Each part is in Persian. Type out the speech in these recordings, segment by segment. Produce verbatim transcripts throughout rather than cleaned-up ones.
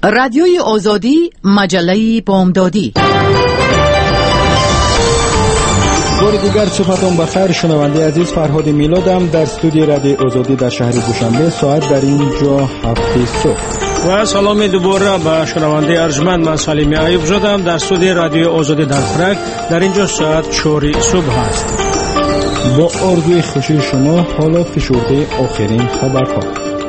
رادیوی آزادی، مجله بامدادی. بار دیگر صبحتون بخیر شنونده عزیز. فرهاد میلادم در استودیو رادیو آزادی در شهر دوشنبه. ساعت در اینجا هفت صبح. و سلام دوباره به شنونده ارجمند. من سلیمی ایوب زادم در استودیو رادیو آزادی در فرک. در اینجا ساعت چهار صبح است. با آرزوی خوشی شما حالا فشرده آخرین خبرها.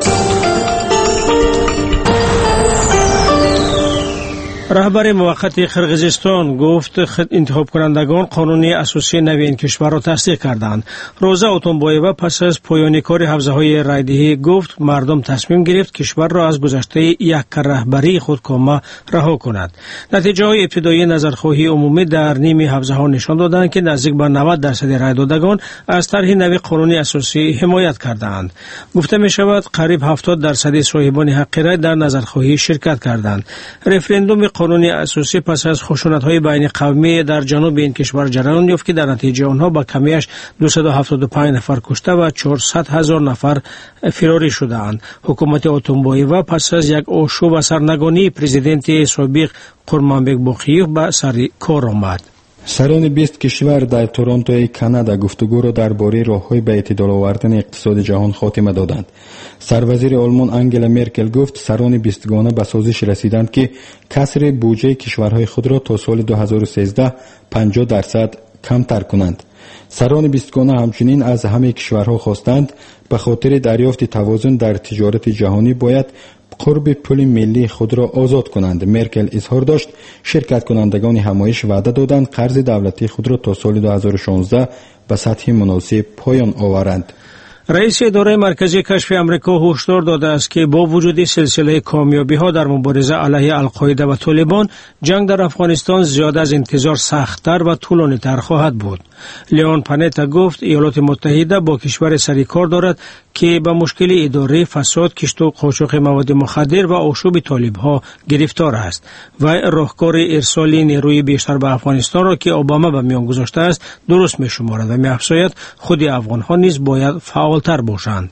رهبر موقت قرقیزستان گفت انتخاب کنندگان قانون اساسی نو این کشور را تصدیق کردند. روزا اتونبایوه پس از پایان کار حوزه‌های رایدهی گفت مردم تصمیم گرفت کشور را از گذشته یک رهبری خودکامه رها کند. نتیجه های ابتدایی نظرخواهی عمومی در نیم حوزه‌ها نشان دادند که نزدیک به نود درصد رای دادگان از طرح نو قانون اساسی حمایت کردند. گفته می شود قریب هفتاد درصد صاحبان حق رای در نظرخواهی شرکت کردند. رفراندوم قانون اساسی پس از خشونت‌های بین قومی در جنوب این کشور جریان یافت که در نتیجه آنها با کمیش دویست و هفتاد و پنج نفر کشته و چهارصد هزار نفر فراری شدند. حکومت اتونبایوه پس از یک آشوب و سرنگونی پرزیدنت سابق قرمانبک باقیوف به سر کار آمد. سران بیست کشور در تورنتوی کانادا گفتگو را درباره راه‌های به اعتدال آوردن اقتصاد جهان خاتمه دادند. سروزیر آلمان انگلا مرکل گفت سران بیستگانه به سازش رسیدند که کسر بودجه کشورهای خود را تا سال دو هزار و سیزده پنجاه درصد کمتر کنند. سران بیستگانه همچنین از همه کشورها خواستند به خاطر دریافت توازن در تجارت جهانی باید قرب پول ملی خود را آزاد کنند. مرکل اظهار داشت شرکت کنندگان همایش وعده دادند قرض دولتی خود را تا سال دو هزار و شانزده به سطح مناسب پایان آورند. رئیس اداره مرکزی کشف امریکا هشدار داده است که با وجود سلسله کامیابی ها در مبارزه علیه القاعده و طالبان، جنگ در افغانستان زیاد از انتظار سخت‌تر و طولانی تر خواهد بود. لیون پانتا گفت ایالات متحده با کشور سری کار دارد که به مشکل اداره، فساد، کشت و قاچاق مواد مخدر و آشوب طالب‌ها گرفتار است و راهکار ارسال نیروی بیشتر به افغانستان را که اوباما به میان گذاشته است درست می‌شمارد و می‌افزاید خود افغان‌ها نیز باید فعال‌تر باشند.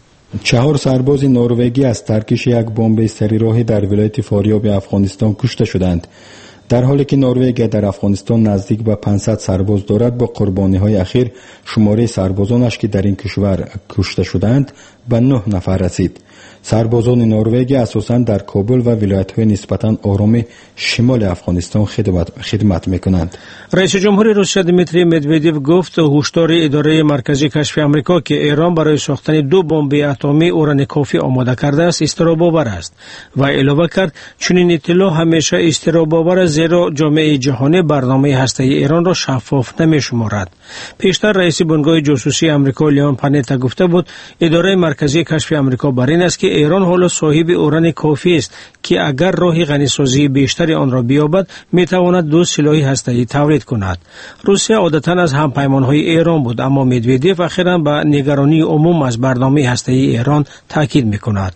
چهار سرباز نروژی از ترکش یک بمب سریراهی در ولایت فاریاب افغانستان کشته شدند. در حالی که نروژ در افغانستان نزدیک به پانصد سرباز دارد، با قربانی‌های اخیر شماره سربازانش که در این کشور کشته شدند به نه نفر رسید. سربازان نروژ اساساً در کابل و ولایت‌های نسبتاً آرام شمال افغانستان خدمت خدمت می‌کنند. رئیس جمهور روسیه دیمیتری مدودیو گفت هشدار اداره مرکزی کشف آمریکا که ایران برای ساختن دو بمب اتمی اوران کافی آماده کرده است استراب‌آور است و علاوه کرد چنین اطلاع همیشه استراب‌آور است زیرا جامعه جهانی برنامه هسته‌ای ایران را شفاف نمی‌شمارد. پیشتر رئیس بنگاه جاسوسی آمریکا لیون پانتا گفته بود اداره مرکزی کشف آمریکا بر این است که ایران حالا صاحب اوران کافی است که اگر راه غنیسازی بیشتری آن را بیابد میتواند دو سلاح هسته‌ای تولید کند. روسیه عادتاً از همپیمان‌های ایران بود، اما مدودیو اخیراً به نگرانی عموم از برنامه هسته‌ای ایران تاکید می‌کند.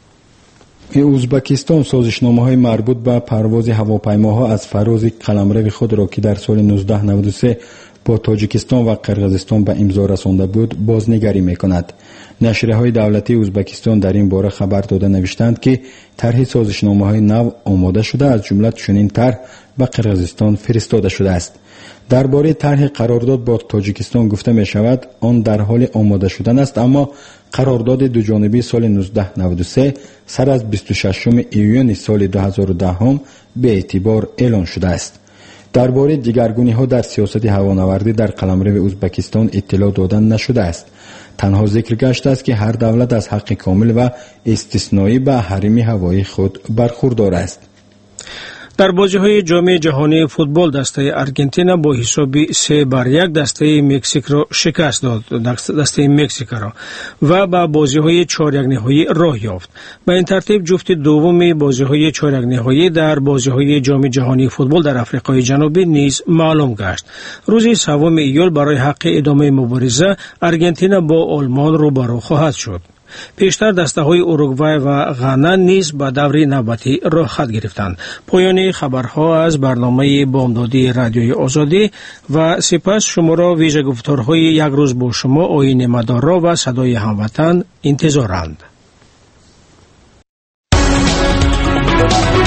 ازبکستان سازشنامه‌های مربوط به پرواز هواپیماها از فراز قلمرو خود را که در سال نوزده نود و سه با تاجیکستان و قرقیزستان به امضا رسانده بود بازنگری می‌کند. نشریه‌های دولتی ازبکستان در این باره خبر داده نوشتند که طرح سازشنامه‌های نو آماده شده، از جمله چنین طرح به قرقیزستان فرستاده شده است. درباره طرح قرارداد با تاجیکستان گفته می شود آن در حال آماده شدن است، اما قرارداد دو جانبه سال نوزده نود و سه سر از بیست و ششم ایون سال دو هزار و ده هم به اعتبار اعلان شده است. درباره دیگرگونی‌ها در سیاست هوانوردی در قلمرو ازبکستان اطلاع دادن نشده است. تنها ذکر گشته است که هر دولت از حق کامل و استثنایی به حریم هوایی خود برخوردار است. در بازی‌های جام جهانی فوتبال دسته آرژانتین با حساب سه بر یک دسته مکزیک را شکست داد دسته مکزیک را و به بازی‌های چهار یک نهایی راه یافت. به این ترتیب جفت دوم بازی‌های چهار یک نهایی در بازی‌های جام جهانی فوتبال در آفریقای جنوبی نیز معلوم گشت. روز سوم ایول برای حق ادامه مبارزه آرژانتین با آلمان روبرو خواهد شد. پیشتر دسته های اوروگوئه و غانا نیز به دور نوبتی راه خط گرفتند. پایان خبرها از برنامه بامدادی رادیوی آزادی و سپس شما را ویژه گفتارهای یک روز با شما آیین مدارا و صدای هموطن انتظارند.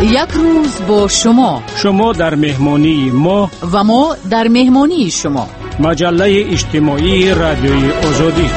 یک روز با شما، شما در مهمانی ما و ما در مهمانی شما. مجله اجتماعی رادیوی آزادی.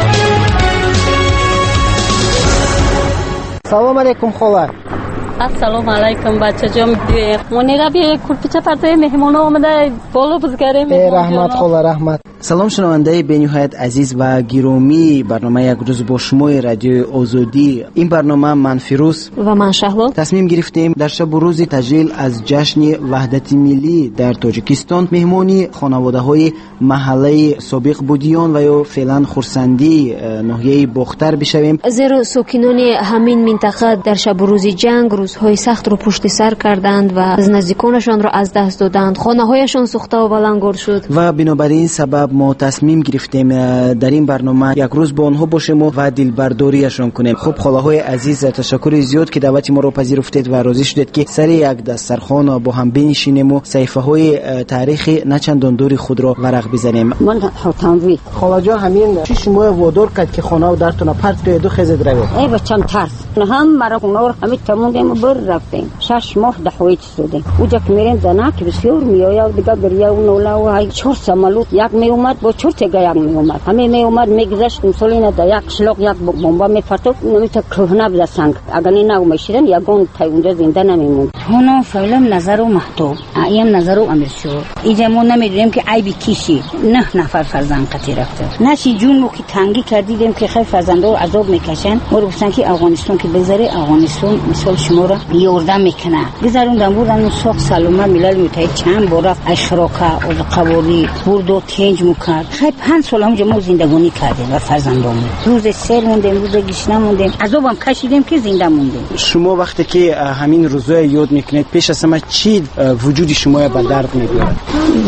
سلام علیکم خاله. السلام علیکم بچه جان. مونیرا بیا کورپیچه پرتای مهمون آمده بالا بزگریم. رحمت خاله رحمت. سلام شنونده بین‌نهایت عزیز و گرامی برنامه یک روز با شما رادیو آزادی. این برنامه من فیروز و من شهلا تصمیم گرفتیم در شب و روز تجلیل از جشن وحدت ملی در تاجیکستان مهمانی خانواده‌های محله سابق بودیان و یا فعلا خرسندی ناحیه باختر بشویم، زیرا ساکنان همین منطقه در شب و روز جنگ روزهای سخت رو پشت سر کردند و از نزدیکانشان را از دست دادند. خانه‌هایشان سوخته و بلنگار شد و بنابراین سبب ما تصمیم گرفتیم در این برنامه یک روز با آنها باشیم و دلبرداریشان کنیم. خب خاله عزیز، تشکر زیاد که دعوت ما را پذیرفتید و راضی شدید که سر یک دسترخوان با هم بنشینیم و صفحه‌های تاریخ نچندان دور خود را ورق بزنیم. من حاتموی خاله جان همین چی شما وادار کرد که خانه و درتون پرت کنید و خزید روید؟ ای بچم ترس نه هم مرا نور همین تموندیم بر رفتیم شش ماه دحویت شدیم. اونجا که میریم زنک بسیار میآید دیگه گریه و نولا و های چهار سمالوت یک می اومد با چهار تا یک می اومد همه می اومد میگذشت مسئولین در یک شلوغ یک بمب میفرتوک نمیت کهنه بزنگ اگر نه میشیدن یگان تا اونجا زنده نمیموند. هنو فعلا نظر و محتوب ایم نظر و امر شو اینجا ما نمیدونیم که ای بی کیشی نه نفر فرزند قتی رفته نشی جون مو که تنگی کردیدیم که خیر فرزندا عذاب میکشن ما رو گفتن که افغانستان که بذاره افغانستان مثال شما را یوردن میکنه گذروندن بودن سوق سلامه ملل متحد چند بار رفت اشراکه از قوالی برد و تنج میکرد. خیر پنج سال هم ما زندگانی کردیم و فرزندامون روز سر موندیم روز گشنه موندیم عذابم کشیدیم که زنده موندیم. شما وقتی که همین روزا یاد میکنید پیش از همه چی وجود شما به درد میاد؟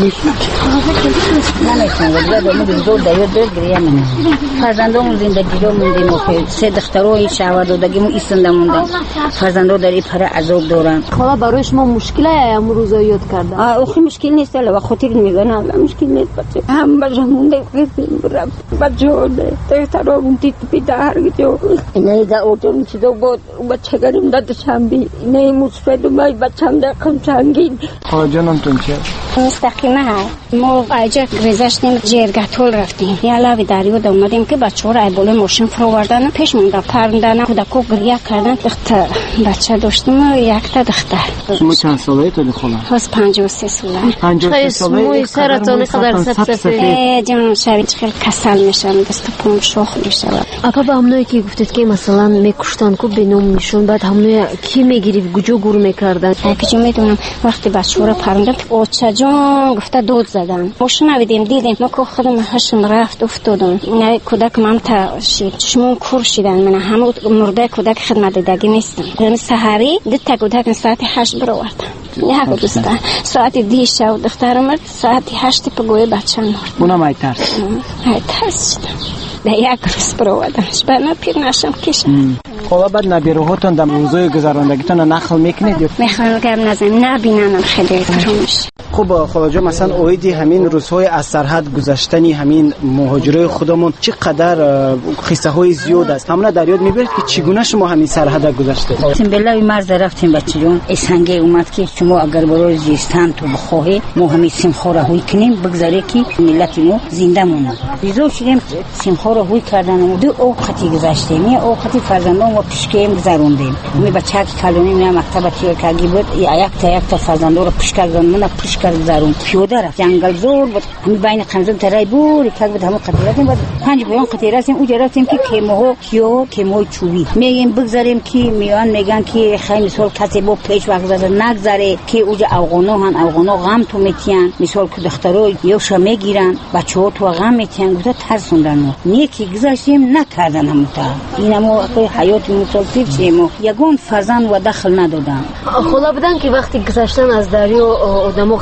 نمیتونم ولی زور دایو دل گریه من فرزندامون زندگی رو موندیم و سه دخترای شهر دادگی مو ایستنده موندیم. فرزندا در این پر عذاب دارن. حالا برای شما مشکلی ام روزا یاد کردن؟ آخه مشکل نیست ولی خاطر میزنه مشکل نیست بچه هم بجمونده قسم رفت بچه‌ونه دخترا موندید پیدا هر جو نه دا اون چیزا بود بچه گریم دادشم بی نه مصفد مای بچه‌م در کم چنگین. خاله جانم تون چه مستقیمه ها ما اینجا گذاشتیم جرگتول رفتیم یه علاوه دریو اومدیم که بچه‌ها را بالا ماشین فروردن پیش مونده پرندن کودکو گریه کردن. دختر بچه داشتیم یک تا دختر. شما چند ساله تو خاله؟ خاص پنجاه و سه ساله. پنجاه و سه ساله موی سرطان قدر سفسفه جان شبیه خیلی کسل میشن دست پام شخ میشه. اپا به همونایی که گفتید که مثلا میکشتن کو به نام نشون بعد همونایی کی میگیری گوجو گور میکردن که میدونم وقتی بچه‌ها رو پرندن اوچا جان گفته دود زدن ماشین نویدیم دیدیم ما که خودم هشم رفت افتادم نه کودک من تا شید چشمون کور شدن من همون مرده کودک خدمت دادگی نیستم. یعنی سحری دید تا کودک ساعت هشت برآوردن یک دوستا ساعت دی شب دختر مرد ساعت هشت پگوی بچه مرد. اونم ای ترس ای ترس شدم در یک روز برآوردنش برنا پیر نشم کشم. خب بعد نبیروهاتون در موضوع گذراندگیتون نقل میکنید؟ میخوام گم نزنم نبیننم خیلی ترمش. خب خاله جان مثلا اویدی همین روزهای از سرحد گذشتنی همین مهاجرای خودمون چقدر قصه های زیاد است همون در یاد میبرید که چگونه شما همین سرحد گذشته؟ تیم بلای مرز رفتیم بچه جون اسنگه اومد که شما اگر برای زیستن تو بخواهی ما همین سیمخواه را هوی کنیم بگذاره که ملت ما زنده مونه. ریزو شدیم سیمخواه را هوی کردن و دو اوقاتی گذشتیم یه اوقاتی فرزندان و پیشکیم گذروندیم. می بچه که کلونی می مکتب تیرکگی بود یا یک تا یک تا فرزندان رو پیشکر گذارون پیشکر گذارون پیاده رفت جنگل زور بود همین بین قمزون ترای بوری که بود همون قطعه رفتیم بعد پنج بیان قطعه رفتیم اونجا رفتیم که کیمه ها کیو کیمه های چوبی میگیم بگذاریم که میان میگن که خیلی مثال کسی با پیش وقت زده نگذاره که اونجا افغانا هن افغانا غم تو میتین مثال که دخترای یوشا میگیرن بچه‌ها تو غم میتین گفته ترسوندن نیکی گذاشتیم نکردن همون تا اینمو حیات مثال چیمو یگون فرزند و دخل ندادن. خدا بدن که وقتی گذشتن از دریا آدمو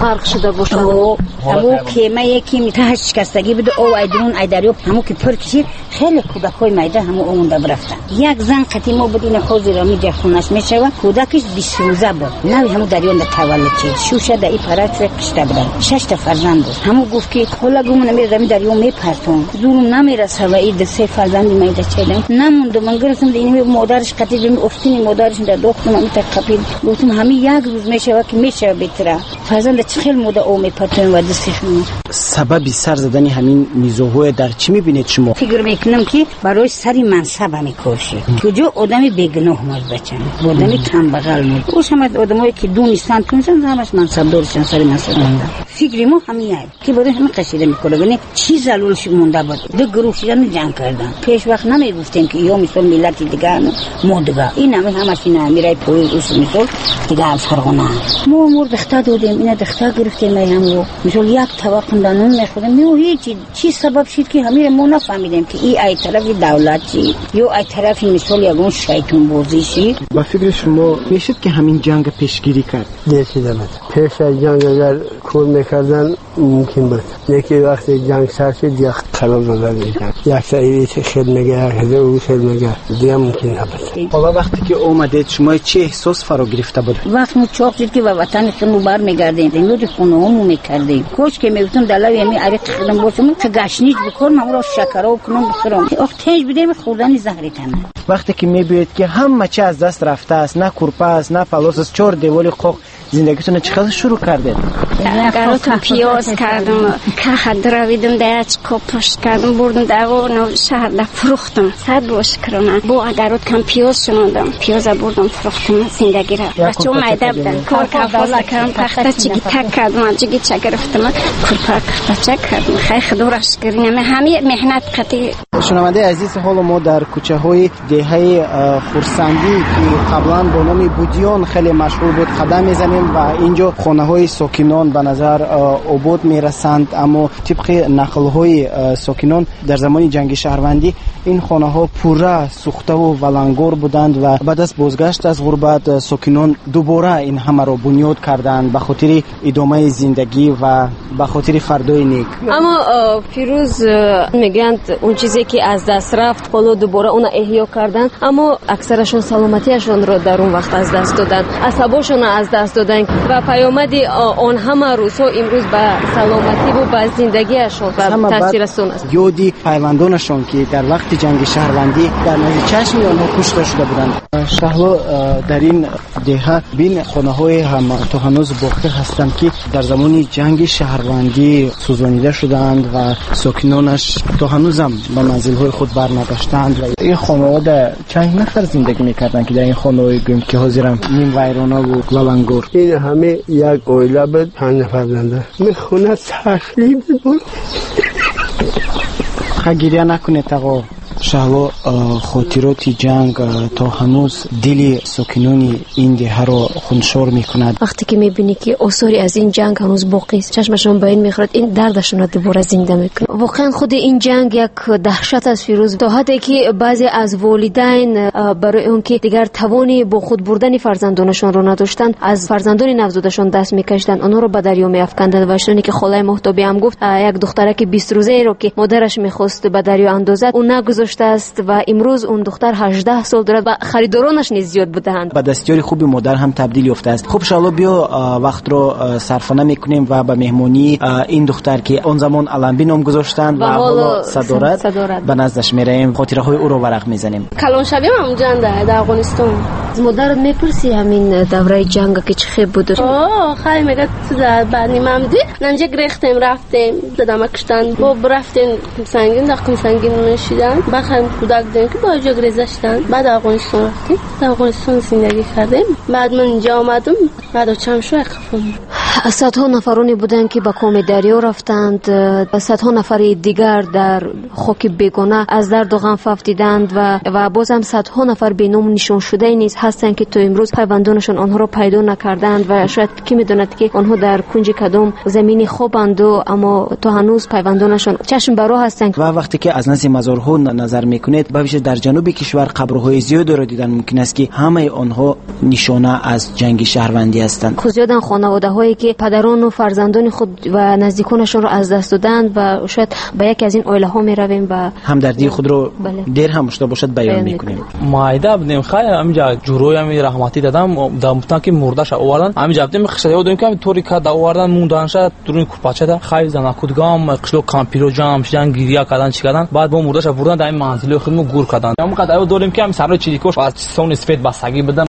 غرق شده باشد. همو کیمه یکی تهش شکستگی بود او ایدرون ایدریو همو که پر کشید خیلی کودکای میده همو اون دم رفتن. یک زن قدیما بود این خوزی را می خونش میشوه کودکش بیست روزه بود نه همو دریون در تولد چید شوشه در این پرات کشته بودن شش تا فرزند بود. همو گفت که خلا گم نمیره می دریون میپرتون زورم نمیرسه و این سه فرزند میده چیدم نموند من گرفتم این مادرش قتیل می افتین مادرش در دختم می تقبیل گفتم همین یک روز میشه که میشه بهتره فرزند چه خیلی مده او میپرتون و دستشون. سبب سر زدن همین نیزوهای در چی میبینید شما؟ فکر میکنم که برای سری منصب میکوشه کجا آدمی بیگناه مال بچن آدمی کم بغل مال اوش هم آدمایی که دو نیستن کنسن همش منصب دارشن سری منصب دارن. فکر ما همین که برای همه قصیده میکنه ببین چی زلولش مونده بود دو گروه شدن جنگ کردن پیش وقت نمیگفتن که یا مثل ملت دیگه مودگا این همه همش اینا میرای پویز اوش مثل دیگه از فرغانه ما مور دختا دادیم اینا دختا گرفتیم همو مثل یک طبق دانون نخودم میو هیچ چی سبب شد که همه ما نفهمیدیم که این ای طرف دولت چی یا ای طرف مثل یگون شیطان بازی شی. با فکر شما میشد که همین جنگ پیشگیری کرد؟ دیدم پیش از جنگ اگر کار میکردن ممکن بود یکی وقتی جنگ سر شد یک خراب نظر میکرد یک سعیدی خیلی میگه یک او خیلی میگه دیگه ممکن نبود. حالا وقتی که اومدید شما چه احساس فرا گرفته بود؟ وقت ما چاق شد که به وطن خودمون برمیگردیم لود خونه همون میکردیم کوچ که میگفتم دلوی می عریق خودم باشم که گشنیج بکنم همون را شکر کنم بخورم وقت تنج بدیم خوردن زهری تنه. وقتی که میبینید که همه چی از دست رفته است نه کورپه است نه پلاس است چهار دیواری قوق زندگیتون چقدر شروع کردید؟ گراتون پیاز کردم که درویدم دیچ کپش کردم بردم دوار شهر در فروختم صد باش کردم با اگرات کم پیاز شنوندم پیاز بردم فروختم زندگی را بچه اون میده بودن کار کفاز کردم پخته چیگی تک کردم چیگی چه گرفتم کورپا کفته چه کردم خیلی خدورش کردیم همه مهنت قطعی. شنونده عزیز حالا ما در کوچه های دهه خورسندی که قبلا با نام بودیان خیلی مشهور بود قدم میزنیم و اینجا خانه های ساکنان به نظر عبود میرسند اما طبق نقل های ساکنان در زمان جنگ شهروندی این خانه ها پوره سوخته و ولنگور بودند و بعد از بازگشت از غربت ساکنان دوباره این همه را بنیاد کردند به خاطر ادامه زندگی و به خاطر فردای نیک. اما فیروز میگن اون چیزی که از دست رفت حالا دوباره اون احیا کردن اما اکثرشون سلامتیشون رو در اون وقت از دست دادن عصباشون از دست دادن و پیامد آن همه روزها امروز به سلامتی و به زندگیشون و تاثیر است. یادی پیوندانشون که در وقت جنگ شهروندی در نزد چشم آنها کشته شده بودند. شهلا در این دهه بین خانه های هم تا هنوز باقی هستند که در زمان جنگ شهروندی سوزانیده شدند و ساکنانش تا هنوز هم به منزل های خود برنگشتند. و این خانواده چند نفر زندگی میکردند که در این خانه گم که حاضرم نیم ویرانه و ولنگور؟ این همه یک اویله بود پنج نفر زنده میخونه سخلی بود. خگیریه نکنید آقا شهلا خاطرات جنگ تا هنوز دل ساکنان این دهه را خونشور میکند. وقتی که میبینی که آثاری از این جنگ هنوز باقی است چشمشون به این میخورد این دردشون رو دوباره زنده میکنه. واقعا خود این جنگ یک دهشت از فیروز تا حدی که بعضی از والدین برای اون که دیگر توانی با خود بردن فرزندانشون رو نداشتن از فرزندان نوزادشون دست میکشیدن اونها رو به دریا میافکندند و شونی که خالای محتابی هم گفت یک دخترک بیست روزه ای رو که مادرش میخواست به دریا اندازد اون نگذاشته است و امروز اون دختر هجده سال دارد و خریدارانش نیز زیاد بودند. به دستیاری خوبی مادر هم تبدیل یافته است. خب شالا بیا وقت رو صرفانه میکنیم و به مهمانی این دختر که اون زمان علمبی نام گذاشتند و, و حالا صدارت, صدارت به نزدش میریم خاطره های او رو ورق میزنیم. کلان شبیم هم جنگ در افغانستان. از مادرت میپرسی همین دوره جنگ که چه خیلی بود؟ آه خیلی میگه تو در بعدی ممدی نمجه گرفتیم رفتیم دادم کشتن با رفتیم سنگین دقیقم سنگین نشیدن بخوایم کودک دیم که با جا گریزشتن بعد افغانستان رفتیم در افغانستان زندگی کردیم بعد من اینجا آمدم بعد چند شو خفم. صدها نفرانی بودند که به کام دریا رفتند صدها نفر دیگر در خاک بیگانه از درد و غم ففتیدند و و بازم صدها نفر بینام نشان شده نیز هستند که تو امروز پیوندانشون آنها را پیدا نکردند و شاید کی میدوند که آنها در کنج کدام زمینی خوابند و اما تو هنوز پیوندانشون چشم بر راه هستند. و وقتی که از نزد مزارها نظر میکنید به ویژه در جنوب کشور قبرهای زیادی را دیدن ممکن است که همه آنها نشانه از جنگ شهروندی هستند. زیادن خانواده‌هایی که پدران و فرزندان خود و نزدیکانشون رو از دست دادند و شاید به یکی از این عائله ها می رویم و همدردی خود رو دیر هم مشته باشد بیان میکنیم. مایده بودیم خیلی همینجا جوروی هم رحمتی دادم دامتان که مردش آوردن همینجا بودیم خشایو دادیم که طوری که آوردن موندانش درون کوپاچه ده خیلی زنا کودگام قشلو کامپیرو جام شدن گیریا کردن چی کردن بعد با مردش آوردن در منزل خودمون گور کردن. ما قد داریم که هم سر چیزی کوش از سون سفید بسگی بدم